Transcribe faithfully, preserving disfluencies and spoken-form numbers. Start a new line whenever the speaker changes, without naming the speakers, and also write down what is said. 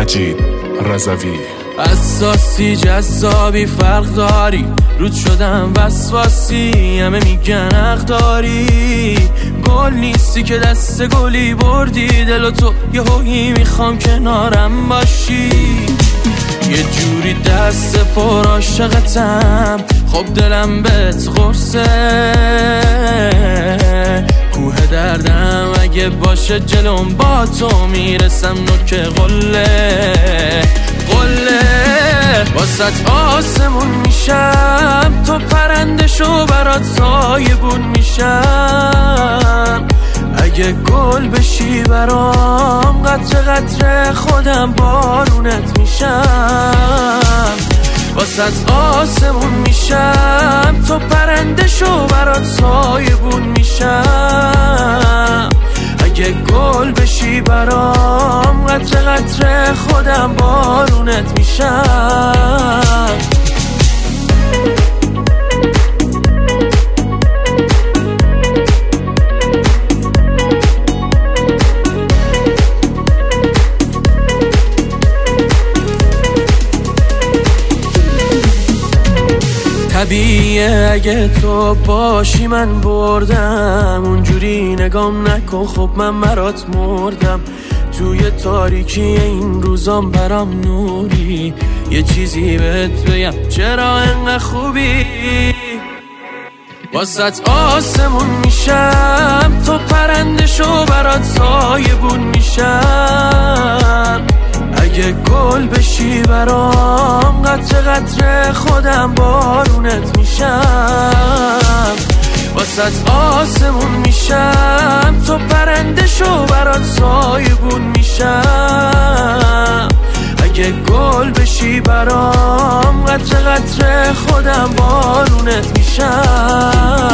مجید رضوی.
اساسی جذابی فرق داری، رود شدم وسواسی، همه میگن حق داری. گل نیستی که دست گلی بردی، دل و تو یه هویی میخوام کنارم باشی. یه جوری دست پر عاشقتم، خب دلم بهت قرصه. کوه دردم اگه باشه جلوم با تو میرسم نوک قله قله. واسط آسمون میشم، تو پرنده شو برات سایبون میشم. اگه گل بشی برام، قطره قطره خودم بارونت میشم. واسط آسمون میشم، تو پرنده شو برات سایبون میشم. اگه گل بشی برام، قطره قطره خودم بارونت میشم. طبیعیه اگه تو باشی من بردم، اونجوری نگام نکن خب من برات مردم. توی تاریکی این روزام برام نوری، یه چیزی بهت بگم چرا انقدر خوبی. واسط آسمون میشم، تو پرنده شو برات سایبون میشم. اگه گل بشی برام، قطره قطره خودم بارونت میشم. واسط آسمون میشم، تو پرنده شو برات سایبون میشم. اگه گل بشی برام، قطره قطره خودم بارونت میشم.